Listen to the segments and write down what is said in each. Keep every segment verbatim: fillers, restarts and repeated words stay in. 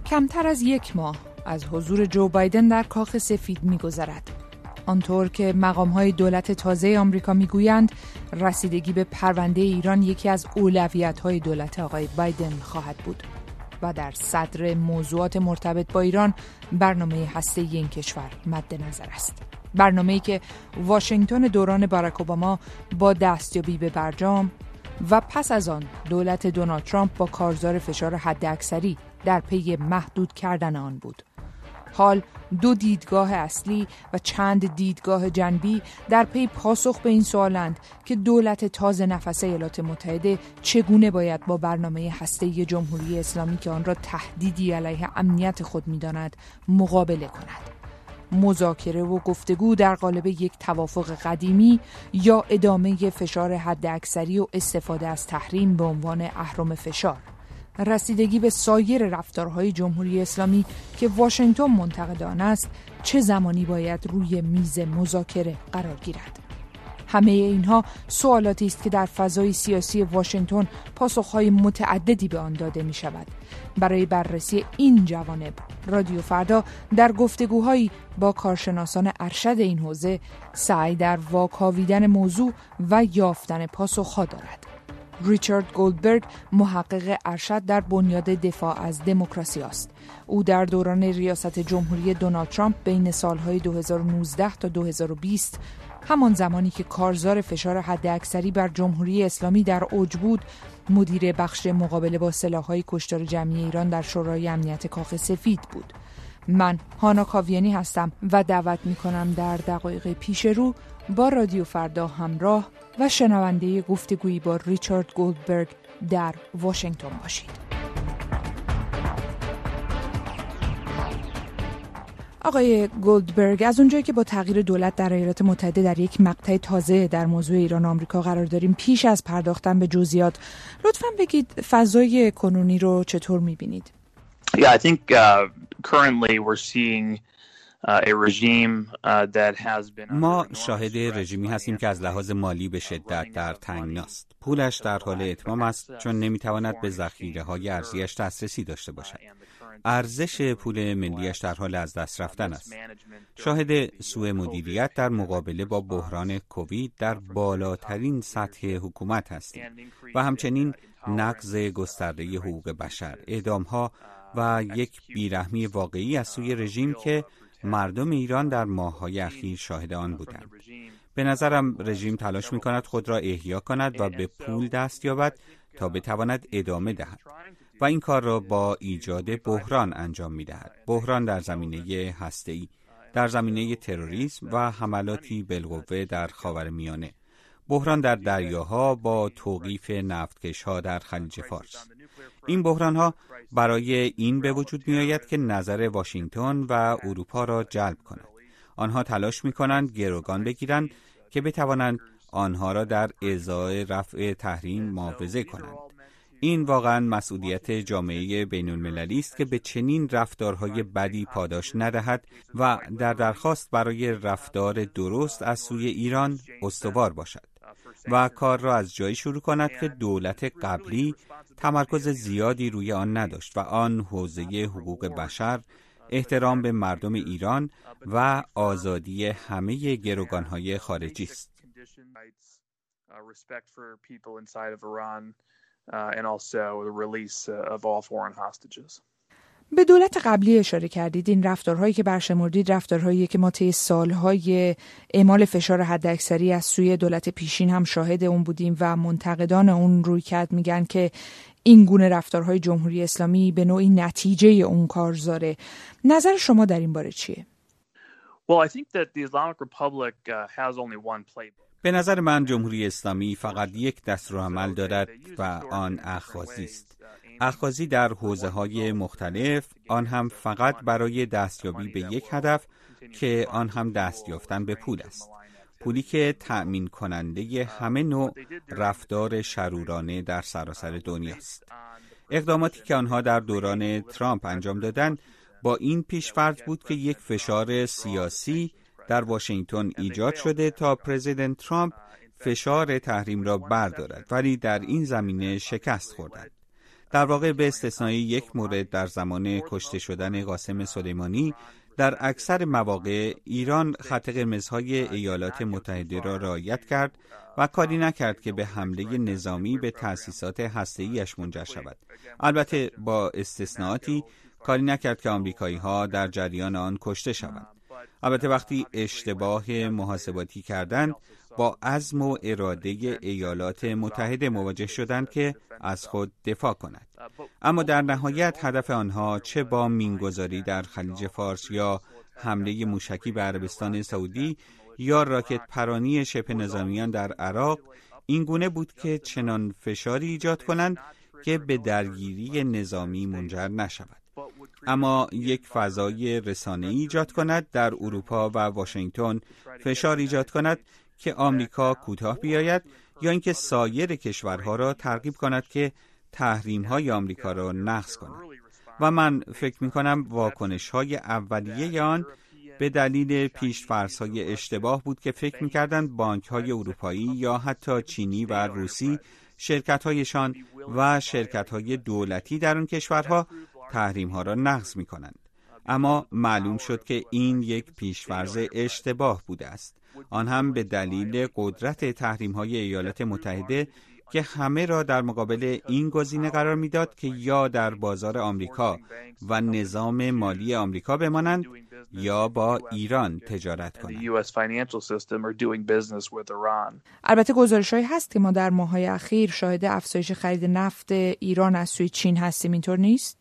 کمتر از یک ماه از حضور جو بایدن در کاخ سفید می‌گذرد. آنطور که مقام‌های دولت تازه آمریکا می‌گویند رسیدگی به پرونده ایران یکی از اولویت‌های دولت آقای بایدن خواهد بود و در صدر موضوعات مرتبط با ایران برنامه هسته‌ای این کشور مد نظر است. برنامه‌ای که واشنگتن دوران باراک اوباما با دستیابی به برجام و پس از آن دولت دونالد ترامپ با کارزار فشار حداکثری در پی محدود کردن آن بود. حال دو دیدگاه اصلی و چند دیدگاه جنبی در پی پاسخ به این سوالند که دولت تازه نفس ایالات متحده چگونه باید با برنامه هسته‌ای جمهوری اسلامی که آن را تهدیدی علیه امنیت خود می‌داند مقابله کند. مذاکره و گفتگو در قالب یک توافق قدیمی یا ادامه فشار حداکثری و استفاده از تحریم به عنوان اهرم فشار. رسیدگی به سایر رفتارهای جمهوری اسلامی که واشنگتن منتقد آن است چه زمانی باید روی میز مذاکره قرار گیرد؟ همه اینها سوالاتی است که در فضای سیاسی واشنگتن پاسخهای متعددی به آن داده می شود. برای بررسی این جوانب رادیو فردا در گفتگوهایی با کارشناسان ارشد این حوزه سعی در واکاویدن موضوع و یافتن پاسخها دارد. ریچارد گولدبرگ محقق ارشد در بنیاد دفاع از دموکراسی است. او در دوران ریاست جمهوری دونالد ترامپ بین سالهای دو هزار و نوزده تا دو هزار و بیست، همان زمانی که کارزار فشار حداکثری بر جمهوری اسلامی در اوج بود، مدیر بخش مقابله با سلاح‌های کشتار جمعی ایران در شورای امنیت کاخ سفید بود. من هانا کاویانی هستم و دعوت می‌کنم در دقایق پیش رو با رادیو فردا همراه و شنونده گفتگویی با ریچارد گولدبرگ در واشنگتن باشید. آقای گولدبرگ، از اونجایی که با تغییر دولت در ایالات متحده در یک مقطع تازه در موضوع ایران و آمریکا قرار داریم، پیش از پرداختن به جزئیات لطفاً بگید فضای کنونی رو چطور می‌بینید؟ Yeah, I think uh, currently we're seeing a regime that has been ما شاهد رژیمی هستیم که از لحاظ مالی به شدت در تنگناست. پولش در حال اتمام است چون نمیتواند به ذخیره‌های ارزیش دسترسی داشته باشد. ارزش پول ملیش در حال از دست رفتن است. شاهد سوء مدیریت در مقابله با بحران کووید در بالاترین سطح حکومت هستیم و همچنین نقض گسترده حقوق بشر، اعدام‌ها و یک بیرحمی واقعی از سوی رژیم که مردم ایران در ماه‌های اخیر شاهد آن بودند. به نظرم رژیم تلاش می‌کند خود را احیا کند و به پول دست یابد تا بتواند ادامه دهد و این کار را با ایجاد بحران انجام می‌دهد. بحران در زمینه هسته‌ای، در زمینه تروریسم و حملاتی بالقوه در خاورمیانه، بحران در دریاها با توقیف نفتکش‌ها در خلیج فارس. این بحران‌ها برای این به وجود می‌آید که نظر واشنگتن و اروپا را جلب کند. آنها تلاش می‌کنند گروگان بگیرند که بتوانند آنها را در ازای رفع تحریم محافظه کنند. این واقعاً مسئولیت جامعه بین‌المللی است که به چنین رفتارهای بدی پاداش ندهد و در درخواست برای رفتار درست از سوی ایران استوار باشد و کار را از جایی شروع کند که دولت قبلی تمرکز زیادی روی آن نداشت و آن حوزه حقوق بشر، احترام به مردم ایران و آزادی همه گروگان‌های خارجی است. به دولت قبلی اشاره کردید. این رفتارهایی که برشمردید رفتارهایی که ما طی سالهای اعمال فشار حداکثری از سوی دولت پیشین هم شاهد اون بودیم و منتقدان اون رویکرد میگن که این گونه رفتارهای جمهوری اسلامی به نوعی نتیجه اون کارزاره. نظر شما در این باره چیه؟ Well, I think that the Islamic Republic uh, has only one playbook. به نظر من جمهوری اسلامی فقط یک دستورالعمل دارد و آن اخاذی است. اخاذی در حوزه‌های مختلف، آن هم فقط برای دستیابی به یک هدف که آن هم دست یافتن به پول است. پولی که تأمین کننده همه نوع رفتار شرورانه در سراسر دنیاست. اقداماتی که آنها در دوران ترامپ انجام دادند با این پیش‌فرض بود که یک فشار سیاسی در واشنگتن ایجاد شده تا پرزیدنت ترامپ فشار تحریم را بردارد، ولی در این زمینه شکست خوردند. در واقع به استثنای یک مورد در زمان کشته شدن قاسم سلیمانی، در اکثر مواقع ایران خط قرمزهای ایالات متحده را رعایت کرد و کاری نکرد که به حمله نظامی به تأسیسات هسته‌ای‌اش منجر شود. البته با استثناءاتی، کاری نکرد که آمریکایی‌ها در جریان آن کشته شوند. البته وقتی اشتباه محاسباتی کردند، با عزم و اراده ایالات متحده مواجه شدند که از خود دفاع کند. اما در نهایت هدف آنها چه با مینگذاری در خلیج فارس یا حمله موشکی به عربستان سعودی یا راکت پرانی شبه نظامیان در عراق این گونه بود که چنان فشاری ایجاد کنند که به درگیری نظامی منجر نشود، اما یک فضای رسانه‌ای ایجاد کند در اروپا و واشنگتن، فشار ایجاد کند که آمریکا کوتاه بیاید یا اینکه سایر کشورها را ترغیب کند که تحریم‌های آمریکا را نقض کند. و من فکر می‌کنم واکنش‌های اولیه آن به دلیل پیش‌فرض‌های اشتباه بود که فکر می‌کردند بانک‌های اروپایی یا حتی چینی و روسی شرکت‌هایشان و شرکت‌های دولتی در آن کشورها تحریم‌ها را نقض می‌کنند. اما معلوم شد که این یک پیش‌فرض اشتباه بوده است، آن هم به دلیل قدرت تحریم‌های ایالات متحده که همه را در مقابل این گزینه قرار می‌داد که یا در بازار آمریکا و نظام مالی آمریکا بمانند یا با ایران تجارت کنند. البته گزارش‌هایی هست که ما در ماه‌های اخیر شاهد افزایش خرید نفت ایران از سوی چین هستیم، اینطور نیست؟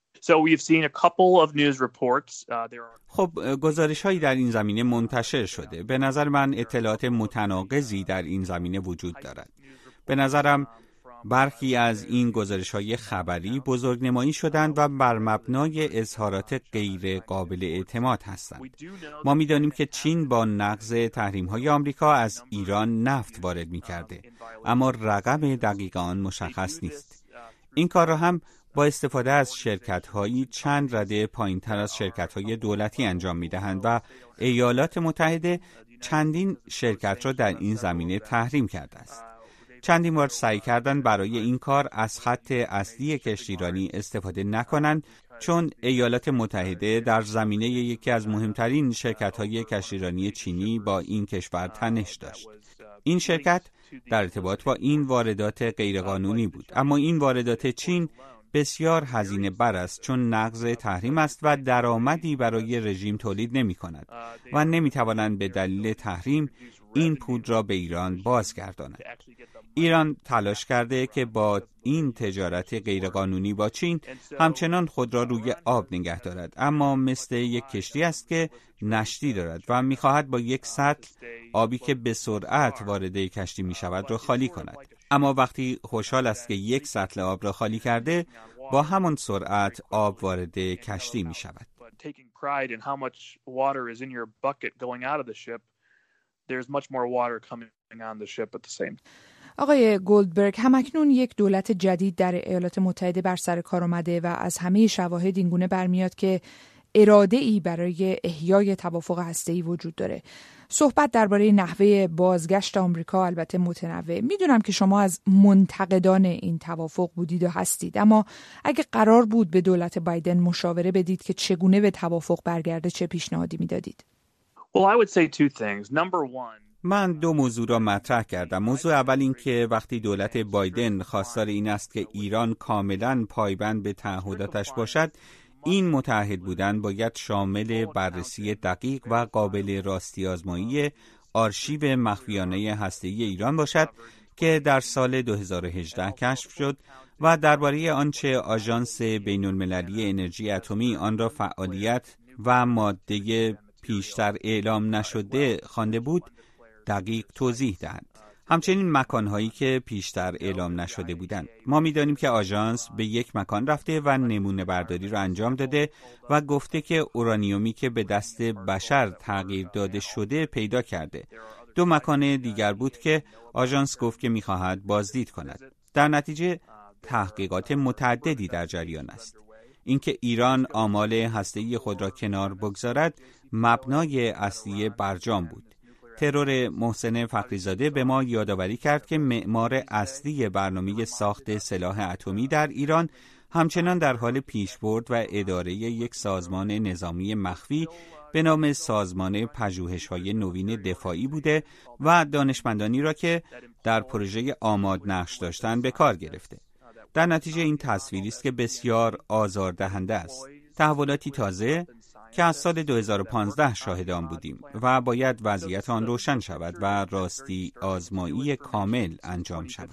خب گزارش‌هایی در این زمینه منتشر شده. به نظر من اطلاعات متناقضی در این زمینه وجود دارد. به نظرم برخی از این گزارش‌های خبری بزرگنمایی شدند و بر مبنای اظهارات غیر قابل اعتماد هستند. ما می‌دانیم که چین با نقض تحریم‌های آمریکا از ایران نفت وارد می‌کرده، اما رقم دقیق آن مشخص نیست. این کار را هم با استفاده از شرکت‌هایی چند رده پایین‌تر از شرکت‌های دولتی انجام می‌دهند و ایالات متحده چندین شرکت را در این زمینه تحریم کرده است. چندین بار سعی کردند برای این کار از خط اصلی کشتیرانی استفاده نکنند، چون ایالات متحده در زمینه یکی از مهمترین شرکت‌های کشتیرانی چینی با این کشور تنش داشت. این شرکت در ارتباط با این واردات غیرقانونی بود، اما این واردات چین بسیار هزینه بر است، چون نقض تحریم است و درآمدی برای رژیم تولید نمی کند و نمی توانند به دلیل تحریم این پول را به ایران بازگردانند. ایران تلاش کرده که با این تجارت غیرقانونی با چین همچنان خود را روی آب نگه دارد، اما مثل یک کشتی است که نشتی دارد و می‌خواهد با یک سطل آبی که به سرعت وارد کشتی می‌شود را خالی کند. اما وقتی خوشحال است که یک سطل آب را خالی کرده، با همان سرعت آب وارد کشتی می‌شود. آقای گولدبرگ، همکنون یک دولت جدید در ایالات متحده بر سر کار آمده و از همه شواهد این گونه برمیاد که اراده‌ای برای احیای توافق هسته‌ای وجود داره. صحبت درباره نحوه بازگشت آمریکا البته متنوع. میدونم که شما از منتقدان این توافق بودید و هستید، اما اگه قرار بود به دولت بایدن مشاوره بدید که چگونه به توافق برگرده، چه پیشنهادی میدادید؟ Well, I would say two things. Number one, من دو موضوع را مطرح کردم. موضوع اول این که وقتی دولت بایدن خواستار این است که ایران کاملاً پایبند به تعهداتش باشد، این متعهد بودن باید شامل بررسی دقیق و قابل راستی آزمایی آرشیو مخفیانه هسته‌ای ایران باشد که در سال دو هزار و هجده کشف شد و درباره آنچه آژانس بین‌المللی انرژی اتمی آن را فعالیت و ماده پیشتر اعلام نشده خوانده بود دقیق توضیح دهند. همچنین مکانهایی که پیشتر اعلام نشده بودند. ما می‌دانیم که آژانس به یک مکان رفته و نمونه برداری را انجام داده و گفته که اورانیومی که به دست بشر تغییر داده شده پیدا کرده. دو مکان دیگر بود که آژانس گفت که می‌خواهد بازدید کند. در نتیجه تحقیقات متعددی در جریان است. اینکه ایران آمال هسته‌ای خود را کنار بگذارد مبنای اصلی برجام بود. ترور محسن فخریزاده به ما یادآوری کرد که معمار اصلی برنامه ساخت سلاح اتمی در ایران همچنان در حال پیشبرد و اداره یک سازمان نظامی مخفی به نام سازمان پژوهش‌های نوین دفاعی بوده و دانشمندانی را که در پروژه آماد نقش داشتند به کار گرفته. در نتیجه این تصویری است که بسیار آزاردهنده است. تحولاتی تازه که از سال دو هزار و پانزده شاهد آن بودیم و باید وضعیت آن روشن شود و راستی آزمایی کامل انجام شود.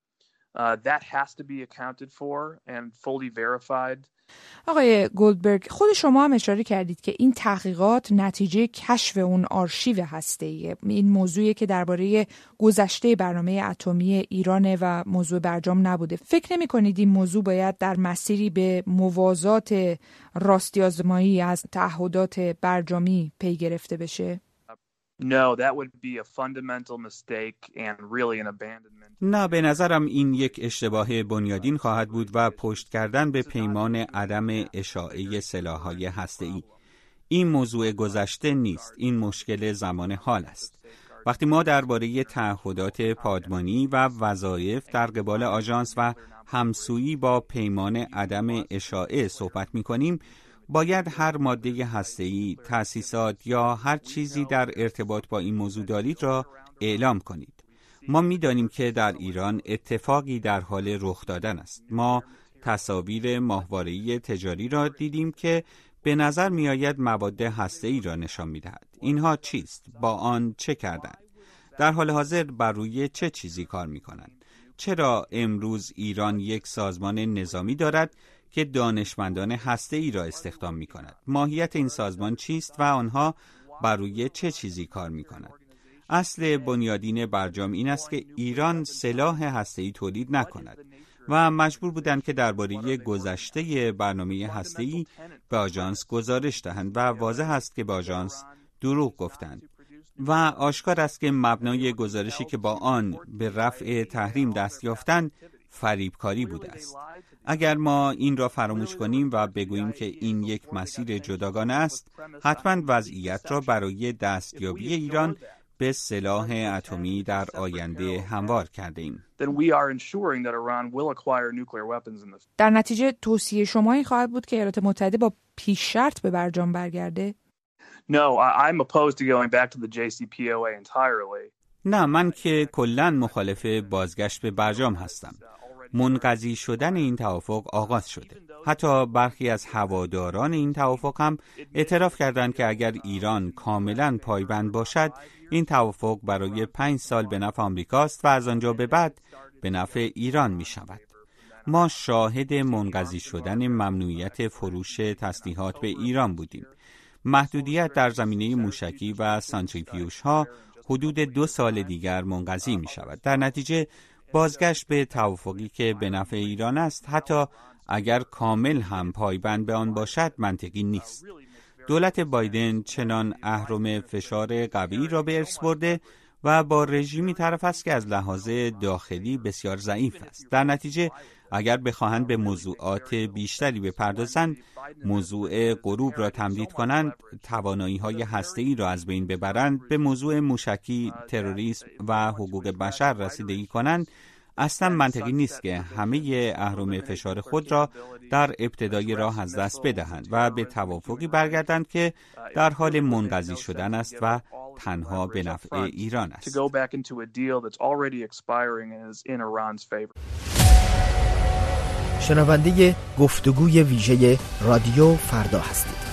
آقای گلدبرگ، خود شما هم اشاره کردید که این تحقیقات نتیجه کشف اون آرشیو هسته‌ایه. این موضوعی که درباره گذشته برنامه اتمی ایران و موضوع برجام نبوده. فکر نمی‌کنید این موضوع باید در مسیری به موازات راستی آزمایی از تعهدات برجامی پی گرفته بشه؟ No, that would be a fundamental mistake and really an abandonment. نه، به نظرم این یک اشتباه بنیادین خواهد بود و پشت کردن به پیمان عدم اشاعه سلاح‌های هسته‌ای. این موضوع گذشته نیست، این مشکل زمان حال است. وقتی ما درباره تعهدات پادمانی و وظایف در قبال آژانس و همسویی با پیمان عدم اشاعه صحبت می‌کنیم، باید هر ماده هسته‌ای، تأسیسات یا هر چیزی در ارتباط با این موضوع دارید را اعلام کنید. ما می‌دانیم که در ایران اتفاقی در حال رخ دادن است. ما تصاویر ماهواره‌ای تجاری را دیدیم که به نظر می‌آید مواد هسته‌ای را نشان می‌دهد. اینها چیست؟ با آن چه کردند؟ در حال حاضر بر روی چه چیزی کار می‌کنند؟ چرا امروز ایران یک سازمان نظامی دارد که دانشمندان هسته‌ای را استخدام می‌کند؟ ماهیت این سازمان چیست و آنها بر روی چه چیزی کار می‌کنند؟ اصل بنیادین برجام این است که ایران سلاح هسته‌ای تولید نکند و مجبور بودند که درباره گذشته برنامه هسته‌ای به آژانس گزارش دهند و واضح است که به آژانس دروغ گفتند و آشکار است که مبنای گزارشی که با آن به رفع تحریم دست یافتند فریبکاری بوده است. اگر ما این را فراموش کنیم و بگوییم که این یک مسیر جداگانه است، حتما وضعیت را برای دستیابی ایران به سلاح اتمی در آینده هموار کرده ایم. در نتیجه توصیه شما این خواهد بود که ایالات متحده با پیش شرط به برجام برگرده؟ No, I'm opposed to going back to the J C P O A entirely. نه، من که کلاً مخالف بازگشت به برجام هستم. منقضی شدن این توافق آغاز شده. حتی برخی از هواداران این توافق هم اعتراف کردند که اگر ایران کاملاً پایبند باشد، این توافق برای پنج سال به نفع آمریکاست و از آنجا به بعد به نفع ایران می شود. ما شاهد منقضی شدن ممنوعیت فروش تسلیحات به ایران بودیم. محدودیت در زمینه موشکی و سانتریفیوژ ها حدود دو سال دیگر منقضی می شود. در نتیجه بازگشت به توافقی که به نفع ایران است، حتی اگر کامل هم پایبند به آن باشد، منطقی نیست. دولت بایدن چنان اهرم فشار قوی را به ارث برده و با رژیمی طرف است که از لحاظ داخلی بسیار ضعیف است. در نتیجه اگر بخواهند به موضوعات بیشتری بپردازند، موضوع غروب را تمدید کنند، توانایی‌های هسته‌ای را از بین ببرند، به موضوع موشکی، تروریسم و حقوق بشر رسیدگی کنند، اصلا منطقی نیست که همه اهرم فشار خود را در ابتدای راه از دست بدهند و به توافقی برگردند که در حال منقضی شدن است و تنها به نفع ایران است. شنونده گفتگوی ویژه رادیو فردا هستید.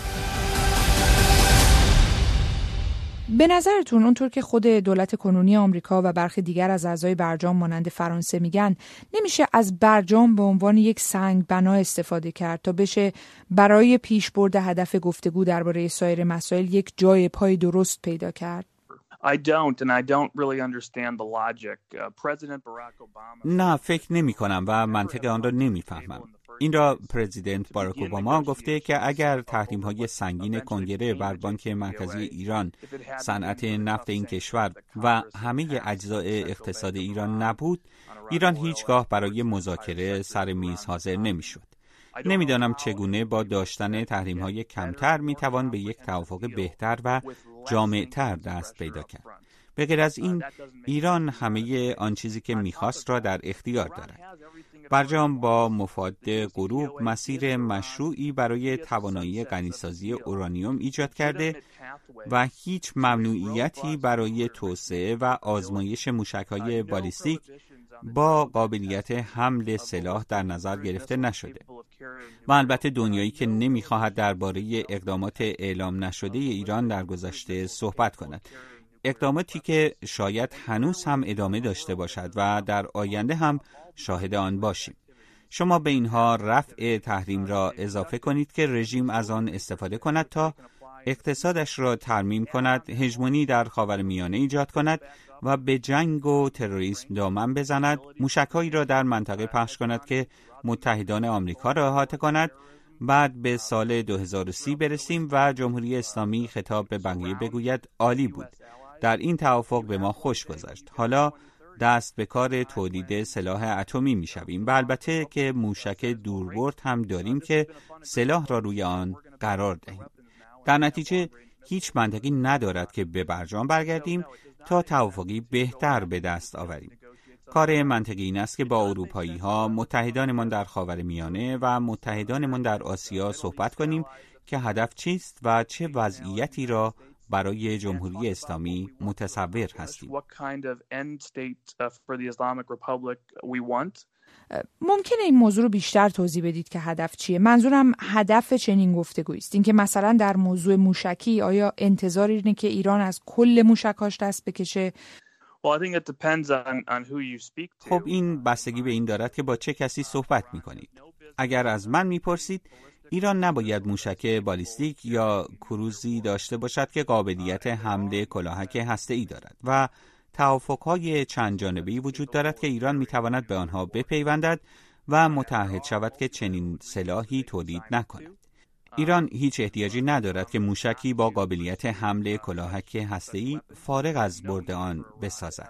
به نظرتون اونطور که خود دولت کنونی آمریکا و برخی دیگر از اعضای برجام مانند فرانسه میگن، نمیشه از برجام به عنوان یک سنگ بنا استفاده کرد تا بشه برای پیشبرد هدف گفتگو درباره سایر مسائل یک جای پای درست پیدا کرد؟ I don't and I don't really understand the logic. Uh, President Barack Obama نه، فکر نمی کنم و منطق آن را نمی فهمم. این را پرزیدنت باراک اوباما گفته که اگر تحریم‌های سنگین کنگره بر بانک مرکزی ایران، صنعت نفت این کشور و همه اجزای اقتصاد ایران نبود، ایران هیچگاه برای مذاکره سر میز حاضر نمی‌شد. نمیدانم چگونه با داشتن تحریم‌های کمتر میتوان به یک توافق بهتر و جامع‌تر دست پیدا کرد. به غیر از این ایران همه آن چیزی که می‌خواست را در اختیار دارد. برجام با مفاد غروب مسیر مشروعی برای توانایی غنیسازی اورانیوم ایجاد کرده و هیچ ممنوعیتی برای توسعه و آزمایش موشک‌های بالیستیک با قابلیت حمل سلاح در نظر گرفته نشده. و البته دنیایی که نمی‌خواهد درباره اقدامات اعلام نشده ایران در گذشته صحبت کند. اقداماتی که شاید هنوز هم ادامه داشته باشد و در آینده هم شاهد آن باشیم. شما به اینها رفع تحریم را اضافه کنید که رژیم از آن استفاده کند تا اقتصادش را ترمیم کند، هژمونی در خاورمیانه ایجاد کند و به جنگ و تروریسم دامن بزند، موشک‌هایی را در منطقه پخش کند که متحدان آمریکا را احاطه کند. بعد به سال دو هزار و سی برسیم و جمهوری اسلامی خطاب به بقیه بگوید عالی بود. در این توافق به ما خوش گذشت. حالا دست به کار تولید سلاح اتمی می‌شویم. و البته که موشک دوربرد هم داریم که سلاح را روی آن قرار دهیم. در نتیجه هیچ منطقی ندارد که به برجام برگردیم تا توافقی بهتر به دست آوریم. کار منطقی این است که با اروپایی‌ها، متحدانمان در خاورمیانه و متحدانمان در آسیا صحبت کنیم که هدف چیست و چه وضعیتی را برای جمهوری اسلامی متصور هستیم. ممکنه این موضوع رو بیشتر توضیح بدید که هدف چیه؟ منظورم هدف چنین گفتگویی است. اینکه مثلا در موضوع موشکی آیا انتظار اینه که ایران از کل موشکاش دست بکشه؟ خب این بستگی به این دارد که با چه کسی صحبت می‌کنید. اگر از من می‌پرسید، ایران نباید موشک بالیستیک یا کروزی داشته باشد که قابلیت حمل کلاهک هسته‌ای دارد و توافق‌های چند جانبه‌ای وجود دارد که ایران می‌تواند به آنها بپیوندد و متعهد شود که چنین سلاحی تولید نکند. ایران هیچ احتیاجی ندارد که موشکی با قابلیت حمل کلاهک هسته‌ای فارغ از برد آن بسازد.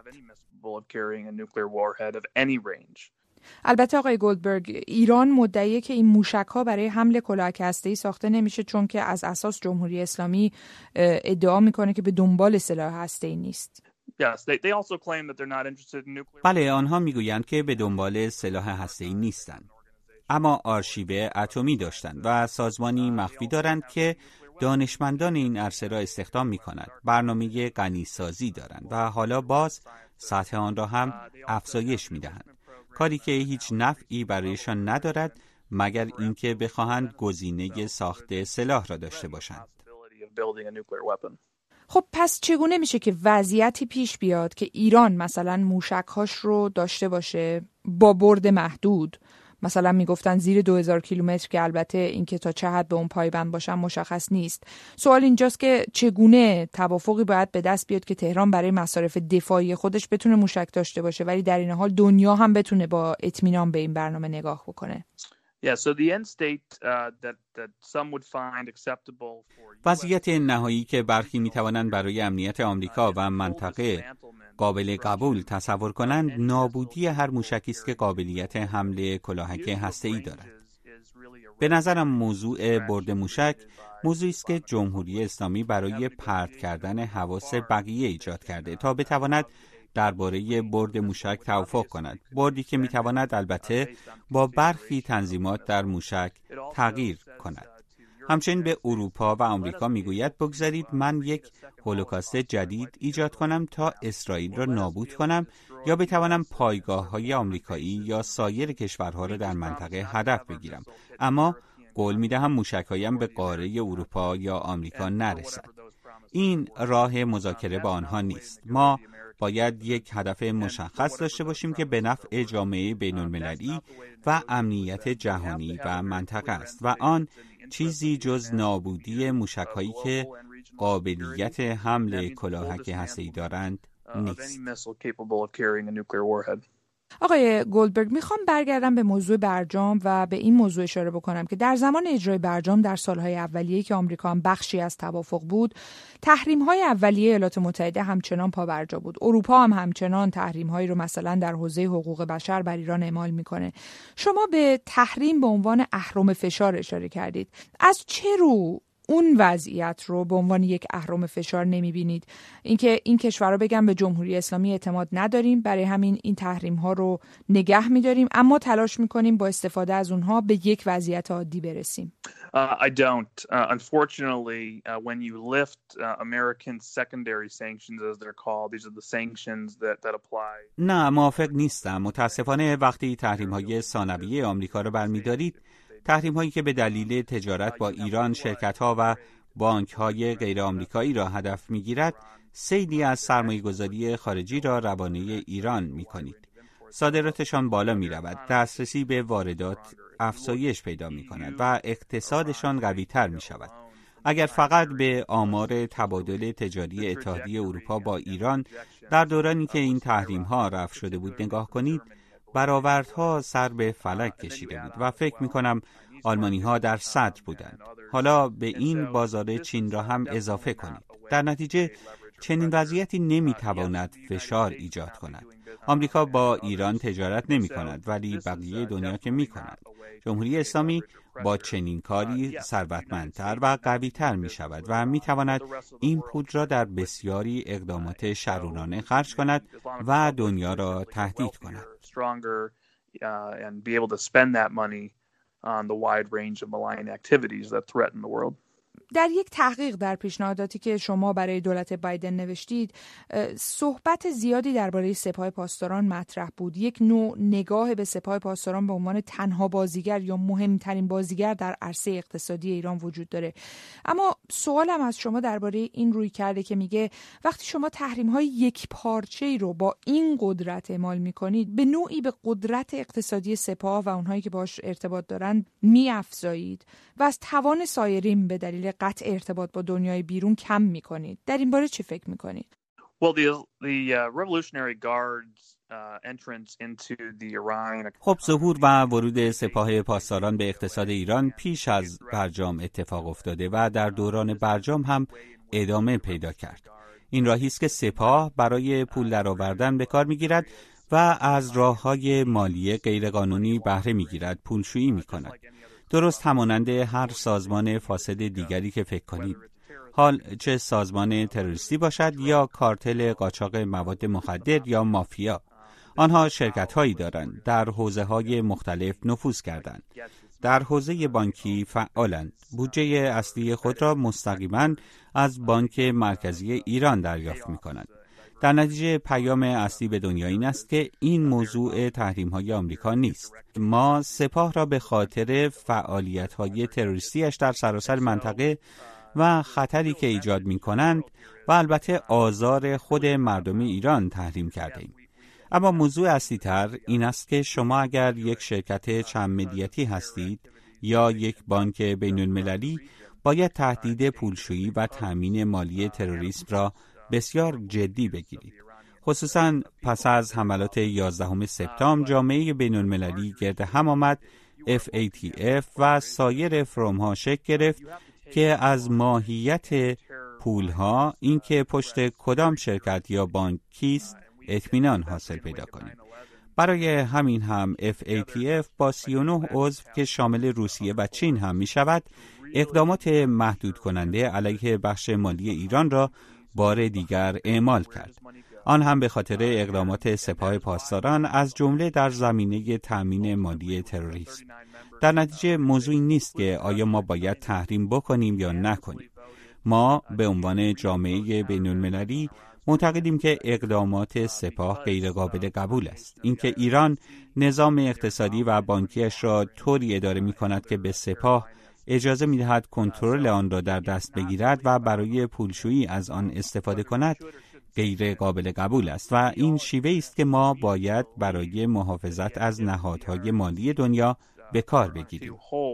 البته آقای گلدبرگ، ایران مدعیه که این موشک‌ها برای حمل کلاهک هسته‌ای ساخته نمیشه چون که از اساس جمهوری اسلامی ادعا میکنه که به دنبال سلاح هسته‌ای نیست. بله، آنها میگویند که به دنبال سلاح هسته‌ای نیستند، اما آرشیو اتمی داشتند و سازمانی مخفی دارند که دانشمندان این عرصه را استخدام می‌کند. برنامه غنیسازی دارند و حالا باز سطح آن را هم افزایش می‌دهند. کاری که هیچ نفعی برایشان ندارد مگر اینکه بخواهند گزینه ساخت سلاح را داشته باشند. خب پس چگونه میشه که وضعیتی پیش بیاد که ایران مثلا موشک‌هاش رو داشته باشه با برد محدود؟ مثلا میگفتن زیر دو هزار کیلومتر، که البته اینکه تا چه حد به اون پایبند باشن مشخص نیست. سوال اینجاست که چگونه توافقی باید به دست بیاد که تهران برای مصارف دفاعی خودش بتونه موشک داشته باشه ولی در این حال دنیا هم بتونه با اطمینان به این برنامه نگاه بکنه. وضعیت نهایی که برخی میتوانند برای امنیت آمریکا و منطقه قابل قبول تصور کنند، نابودی هر موشکی است که قابلیت حمل کلاهک هسته‌ای دارد. به نظرم موضوع برد موشک موضوعی است که جمهوری اسلامی برای پرت کردن حواس بقیه ایجاد کرده تا بتواند درباره برد موشک توافق کند. بردی که میتواند البته با برخی تنظیمات در موشک تغییر کند. همچنین به اروپا و آمریکا میگوید بگذارید من یک هولوکاست جدید ایجاد کنم تا اسرائیل را نابود کنم یا بتوانم پایگاه‌های آمریکایی یا سایر کشورها را در منطقه هدف بگیرم، اما قول میدهم موشک‌هایم به قاره اروپا یا آمریکا نرسد. این راه مذاکره با آنها نیست. ما باید یک هدف مشخص داشته باشیم که به نفع جامعه بین‌المللی و امنیت جهانی و منطقه است و آن چیزی جز نابودی موشک‌هایی که قابلیت حمل کلاهک هسته‌ای دارند نیست. آقای گلدبرگ، میخوام برگردم به موضوع برجام و به این موضوع اشاره بکنم که در زمان اجرای برجام در سالهای اولیه که آمریکا هم بخشی از توافق بود، تحریم‌های اولیه ایالات متحده همچنان پابرجا بود. اروپا هم همچنان تحریم‌هایی رو مثلا در حوزه حقوق بشر بر ایران اعمال میکنه. شما به تحریم به عنوان اهرم فشار اشاره کردید. از چه رو اون وضعیت رو به عنوان یک اهرم فشار نمی‌بینید؟ اینکه این کشورها بگن به جمهوری اسلامی اعتماد نداریم، برای همین این تحریم‌ها رو نگه می‌داریم، اما تلاش می‌کنیم با استفاده از اونها به یک وضعیت عادی برسیم. Uh, I don't. Uh, unfortunately, uh, when you lift uh, American secondary sanctions, as they're called, these are the sanctions that that apply. نه، موافق نیستم. متاسفانه وقتی تحریم‌های ثانویه آمریکا رو برمی‌دارید، تحریم‌هایی که به دلیل تجارت با ایران شرکت‌ها و بانک‌های غیر آمریکایی را هدف می‌گیرد، سیلی از سرمایه‌گذاری خارجی را روانه ایران می‌کنید. صادراتشان بالا می‌رود، دسترسی به واردات افزایش پیدا می‌کند و اقتصادشان قوی‌تر می‌شود. اگر فقط به آمار تبادل تجاری اتحادیه اروپا با ایران در دورانی که این تحریم‌ها رفع شده بود نگاه کنید، برآوردها سر به فلک کشیده بود و فکر می‌کنم آلمانی‌ها در صدر بودند. حالا به این بازار چین را هم اضافه کنید. در نتیجه چنین وضعیتی نمی‌تواند فشار ایجاد کند. آمریکا با ایران تجارت نمی‌کند، ولی بقیه دنیا که می‌کند. جمهوری اسلامی با چنین کاری ثروتمندتر و قوی‌تر می‌شود و می‌تواند این پول را در بسیاری اقدامات شرورانه خرج کند و دنیا را تهدید کند. در یک تحقیق در پیشنهاداتی که شما برای دولت بایدن نوشتید، صحبت زیادی درباره سپاه پاسداران مطرح بود. یک نوع نگاه به سپاه پاسداران به عنوان تنها بازیگر یا مهمترین بازیگر در عرصه اقتصادی ایران وجود داره. اما سوالم از شما درباره این روی کرده که میگه وقتی شما تحریم‌های یک پارچه‌ای رو با این قدرت اعمال می‌کنید، به نوعی به قدرت اقتصادی سپاه و اونهایی که باهاش ارتباط دارن می‌افزایید و از توان سایرین به دلیل قطع ارتباط با دنیای بیرون کم میکنید. در این باره چی فکر میکنید؟ Well, the the uh, Revolutionary Guards uh, entrance into the Iran. خب ظهور و ورود سپاه پاسداران به اقتصاد ایران پیش از برجام اتفاق افتاده و در دوران برجام هم ادامه پیدا کرد. این راهی است که سپاه برای پول درآوردن به کار میگیرد و از راه‌های مالی غیرقانونی بهره میگیرد، پولشویی میکند. درست همانند هر سازمان فاسد دیگری که فکر کنید. حال چه سازمان تروریستی باشد یا کارتل قاچاق مواد مخدر یا مافیا. آنها شرکت‌هایی دارند، در حوزه‌های مختلف نفوذ کردند. در حوزه بانکی فعالند. بودجه اصلی خود را مستقیما از بانک مرکزی ایران دریافت می‌کنند. در نتیجه پیام اصلی به دنیا این است که این موضوع تحریم‌های آمریکا نیست. ما سپاه را به خاطر فعالیت‌های تروریستیش در سراسر منطقه و خطری که ایجاد می‌کنند و البته آزار خود مردم ایران تحریم کردیم. اما موضوع اصلی‌تر این است که شما اگر یک شرکت چند ملیتی هستید یا یک بانک بین‌المللی، باید تهدید پولشویی و تامین مالی تروریسم را بسیار جدی بگیرید. خصوصا پس از حملات یازدهم سپتامبر جامعه بین‌المللی گرد هم آمد، اف ای تی اف و سایر فرم‌ها شکل گرفت که از ماهیت پولها، اینکه پشت کدام شرکت یا بانک کیست، اطمینان حاصل پیدا کنیم. برای همین هم اف ای تی اف با سی و نه عضو که شامل روسیه و چین هم می شود، اقدامات محدود کننده علیه بخش مالی ایران را بار دیگر اعمال کرد. آن هم به خاطر اقدامات سپاه پاسداران، از جمله در زمینه تامین مالی تروریسم. در نتیجه موضوعی نیست که آیا ما باید تحریم بکنیم یا نکنیم. ما به عنوان جامعه بین‌المللی معتقدیم که اقدامات سپاه غیر قابل قبول است. اینکه ایران نظام اقتصادی و بانکیش را طوری اداره می کند که به سپاه اجازه می دهد کنترل آن را در دست بگیرد و برای پولشویی از آن استفاده کند، غیر قابل قبول است و این شیوه است که ما باید برای محافظت از نهادهای مالی دنیا به کار بگیریم.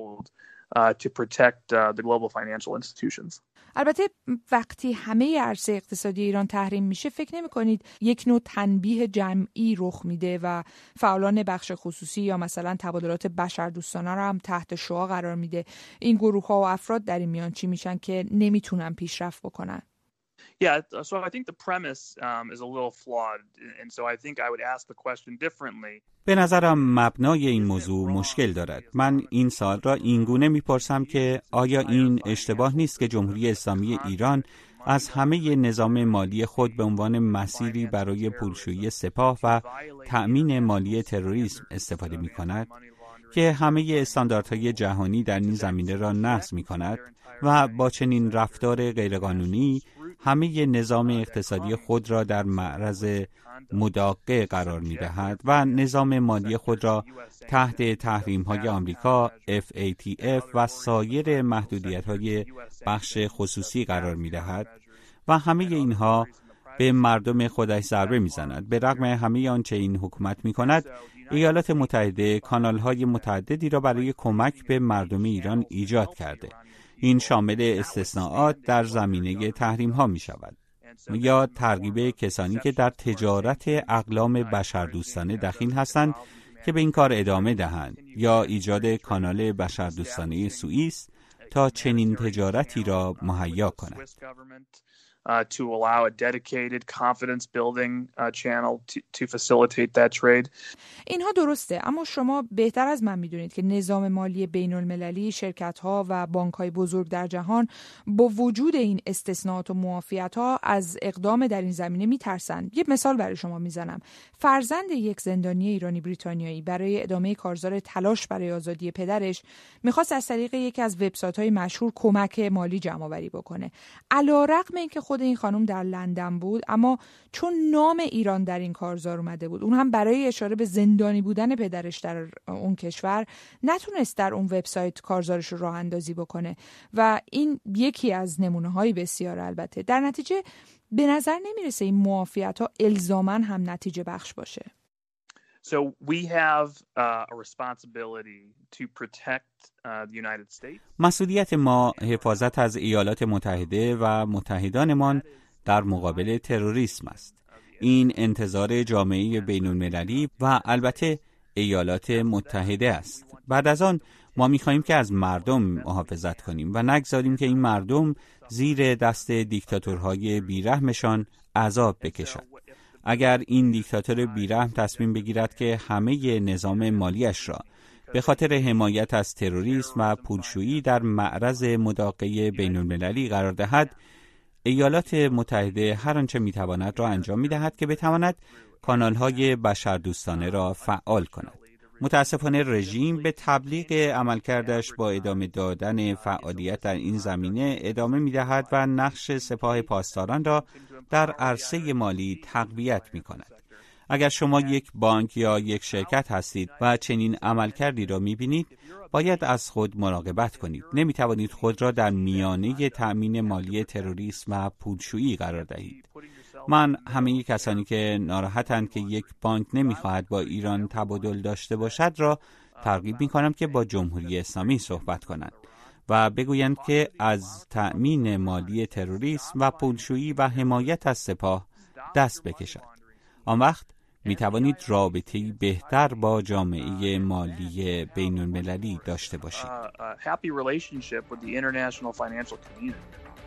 البته وقتی همه عرصه اقتصادی ایران تحریم میشه، فکر نمی کنید یک نوع تنبیه جمعی رخ میده و فعالان بخش خصوصی یا مثلا تبادلات بشردوستانه رو هم تحت شعاع قرار میده؟ این گروه ها و افراد در این میان چی میشن که نمیتونن پیشرفت بکنن؟ Yeah, so I think the premise um, is a little flawed, and so I think I would ask the question differently. به نظرم مبنای این موضوع مشکل دارد. من این سوال را اینگونه میپرسم که آیا این اشتباه نیست که جمهوری اسلامی ایران از همه نظام مالی خود به عنوان مسیری برای پولشویی سپاه و تأمین مالی تروریسم استفاده می کند که همه استانداردهای جهانی در این زمینه را نقض می کند و با چنین رفتار غیرقانونی همه نظام اقتصادی خود را در معرض مداقه قرار می دهد و نظام مالی خود را تحت تحریم‌های آمریکا، اف ای تی اف و سایر محدودیت‌های بخش خصوصی قرار می دهد و همه اینها به مردم خودش ضربه می زند. به رغم همه آنچه این حکومت می کند، ایالات متحده کانال‌های متعددی را برای کمک به مردم ایران ایجاد کرده. این شامل استثناءات در زمینه تحریم‌ها می شود یا ترغیب کسانی که در تجارت اقلام بشردوستانه دخیل هستند که به این کار ادامه دهند یا ایجاد کانال بشردوستانه سوئیس تا چنین تجارتی را مهیا کند. Uh, to allow a dedicated confidence building uh, channel to, to facilitate that trade. اینها درسته، اما شما بهتر از من میدونید که نظام مالی بین المللی، شرکت‌ها و بانک‌های بزرگ در جهان با وجود این استثناءات و معافیت‌ها از اقدام در این زمینه میترسند. یه مثال برای شما میزنم. فرزند یک زندانی ایرانی بریتانیایی برای ادامه کارزار تلاش برای آزادی پدرش میخواست از طریق یکی از وبسایت‌های مشهور کمک مالی جمع‌آوری بکنه. علی‌رغم اینکه خود این خانم در لندن بود، اما چون نام ایران در این کارزار اومده بود، اون هم برای اشاره به زندانی بودن پدرش در اون کشور، نتونست در اون وبسایت کارزارش رو راه اندازی بکنه و این یکی از نمونه‌های بسیار البته. در نتیجه به نظر نمیرسه این معافیت‌ها الزاماً هم نتیجه بخش باشه. So we have uh, a responsibility to protect uh, the United States. مسئولیت ما حفاظت از ایالات متحده و متحدانمان در مقابل تروریسم است. این انتظار جامعه بین المللی و البته ایالات متحده است. بعد از آن ما می‌خواهیم که از مردم محافظت کنیم و نگذاریم که این مردم زیر دست دیکتاتورهای بیرحمشان عذاب بکشند. اگر این دیکتاتور بیرحم تصمیم بگیرد که همه نظام مالیش را به خاطر حمایت از تروریسم و پولشویی در معرض مداقه بین المللی قرار دهد، ایالات متحده هر آنچه میتواند را انجام میدهد که بتواند کانال‌های بشردوستانه را فعال کند. متاسفانه رژیم به تبلیغ عملکردش با ادامه دادن فعالیت در این زمینه ادامه می‌دهد و نقش سپاه پاسداران را در عرصه مالی تقویت می‌کند. اگر شما یک بانک یا یک شرکت هستید و چنین عملکردی را می‌بینید، باید از خود مراقبت کنید. نمی‌توانید خود را در میانه تأمین مالی تروریسم و پولشویی قرار دهید. من همه کسانی که ناراحتند که یک بانک نمیخواهد با ایران تبادل داشته باشد را ترغیب میکنم که با جمهوری اسلامی صحبت کنند و بگویند که از تأمین مالی تروریسم و پولشویی و حمایت از سپاه دست بکشند. آن وقت میتوانید رابطه‌ای بهتر با جامعه مالی بین المللی داشته باشید.